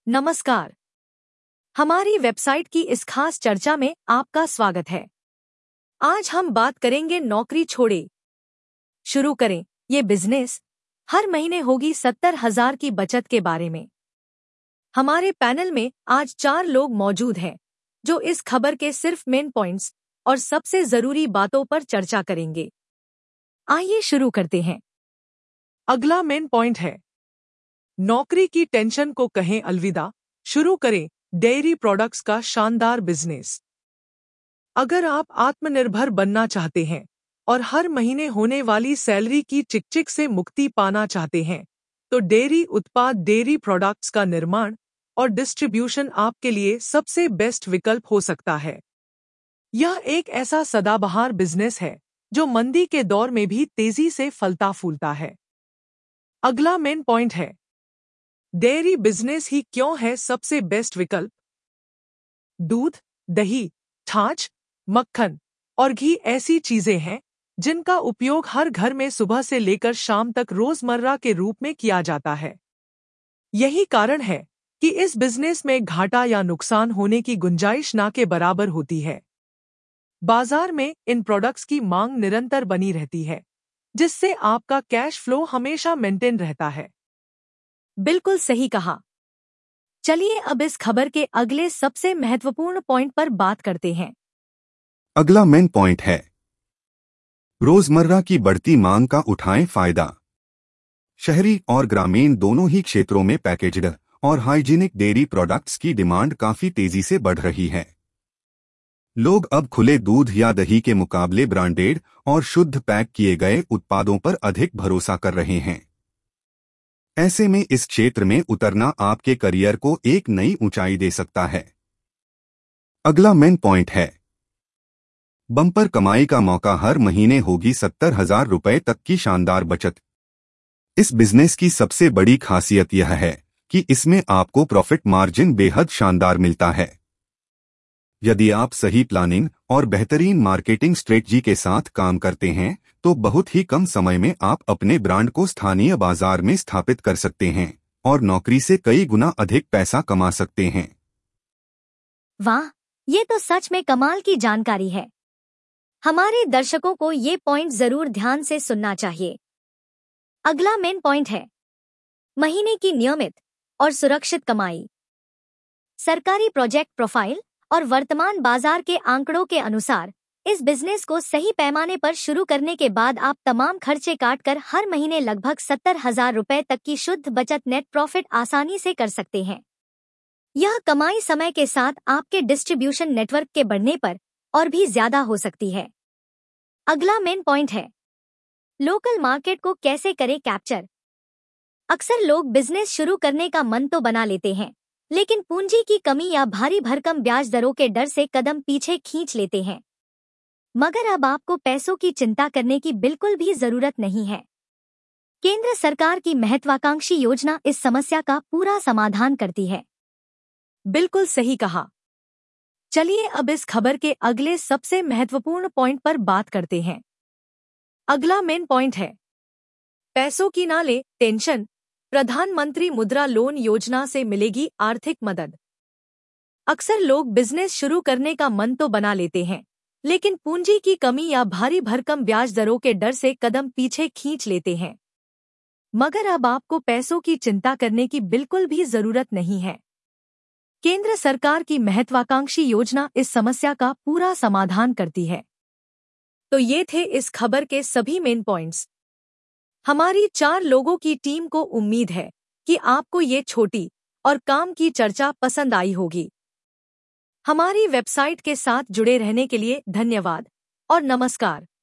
नमस्कार। हमारी वेबसाइट की इस खास चर्चा में आपका स्वागत है। आज हम बात करेंगे नौकरी छोड़े शुरू करें ये बिजनेस, हर महीने होगी 70,000 की बचत के बारे में। हमारे पैनल में आज 4 लोग मौजूद हैं जो इस खबर के सिर्फ मेन पॉइंट्स और सबसे जरूरी बातों पर चर्चा करेंगे। आइए शुरू करते हैं। अगला मेन पॉइंट है, नौकरी की टेंशन को कहें अलविदा, शुरू करें डेयरी प्रोडक्ट्स का शानदार बिजनेस। अगर आप आत्मनिर्भर बनना चाहते हैं और हर महीने होने वाली सैलरी की चिकचिक से मुक्ति पाना चाहते हैं, तो डेयरी उत्पाद डेयरी प्रोडक्ट्स का निर्माण और डिस्ट्रीब्यूशन आपके लिए सबसे बेस्ट विकल्प हो सकता है। यह एक ऐसा सदाबहार बिजनेस है जो मंदी के दौर में भी तेजी से फलता फूलता है। अगला मेन पॉइंट है, डेयरी बिजनेस ही क्यों है सबसे बेस्ट विकल्प। दूध, दही, छाछ, मक्खन और घी ऐसी चीजें हैं जिनका उपयोग हर घर में सुबह से लेकर शाम तक रोजमर्रा के रूप में किया जाता है। यही कारण है कि इस बिजनेस में घाटा या नुकसान होने की गुंजाइश ना के बराबर होती है। बाजार में इन प्रोडक्ट्स की मांग निरंतर बनी रहती है, जिससे आपका कैश फ्लो हमेशा मेंटेन रहता है। बिल्कुल सही कहा। चलिए अब इस खबर के अगले सबसे महत्वपूर्ण पॉइंट पर बात करते हैं। अगला मेन पॉइंट है, रोजमर्रा की बढ़ती मांग का उठाएं फायदा। शहरी और ग्रामीण दोनों ही क्षेत्रों में पैकेज्ड और हाइजीनिक डेयरी प्रोडक्ट्स की डिमांड काफी तेजी से बढ़ रही है। लोग अब खुले दूध या दही के मुकाबले ब्रांडेड और शुद्ध पैक किए गए उत्पादों पर अधिक भरोसा कर रहे हैं। ऐसे में इस क्षेत्र में उतरना आपके करियर को एक नई ऊंचाई दे सकता है। अगला मेन पॉइंट है, बम्पर कमाई का मौका, हर महीने होगी 70,000 रुपए तक की शानदार बचत। इस बिजनेस की सबसे बड़ी खासियत यह है कि इसमें आपको प्रॉफिट मार्जिन बेहद शानदार मिलता है। यदि आप सही प्लानिंग और बेहतरीन मार्केटिंग स्ट्रेटजी के साथ काम करते हैं तो बहुत ही कम समय में आप अपने ब्रांड को स्थानीय बाजार में स्थापित कर सकते हैं और नौकरी से कई गुना अधिक पैसा कमा सकते हैं। वाह, ये तो सच में कमाल की जानकारी है। हमारे दर्शकों को ये पॉइंट जरूर ध्यान से सुनना चाहिए। अगला मेन पॉइंट है, महीने की नियमित और सुरक्षित कमाई। सरकारी प्रोजेक्ट प्रोफाइल और वर्तमान बाजार के आंकड़ों के अनुसार इस बिजनेस को सही पैमाने पर शुरू करने के बाद आप तमाम खर्चे काटकर हर महीने लगभग 70,000 रुपए तक की शुद्ध बचत नेट प्रॉफिट आसानी से कर सकते हैं। यह कमाई समय के साथ आपके डिस्ट्रीब्यूशन नेटवर्क के बढ़ने पर और भी ज्यादा हो सकती है। अगला मेन पॉइंट है, लोकल मार्केट को कैसे करें कैप्चर। अक्सर लोग बिजनेस शुरू करने का मन तो बना लेते हैं, लेकिन पूंजी की कमी या भारी भरकम ब्याज दरों के डर से कदम पीछे खींच लेते हैं। मगर अब आपको पैसों की चिंता करने की बिल्कुल भी जरूरत नहीं है। केंद्र सरकार की महत्वाकांक्षी योजना इस समस्या का पूरा समाधान करती है। बिल्कुल सही कहा। चलिए अब इस खबर के अगले सबसे महत्वपूर्ण पॉइंट पर बात करते हैं। अगला मेन पॉइंट है, पैसों की ना ले टेंशन, प्रधानमंत्री मुद्रा लोन योजना से मिलेगी आर्थिक मदद। अक्सर लोग बिजनेस शुरू करने का मन तो बना लेते हैं, लेकिन पूंजी की कमी या भारी भरकम ब्याज दरों के डर से कदम पीछे खींच लेते हैं। मगर अब आपको पैसों की चिंता करने की बिल्कुल भी जरूरत नहीं है। केंद्र सरकार की महत्वाकांक्षी योजना इस समस्या का पूरा समाधान करती है। तो ये थे इस खबर के सभी मेन पॉइंट्स। हमारी 4 लोगों की टीम को उम्मीद है कि आपको ये छोटी और काम की चर्चा पसंद आई होगी। हमारी वेबसाइट के साथ जुड़े रहने के लिए धन्यवाद और नमस्कार।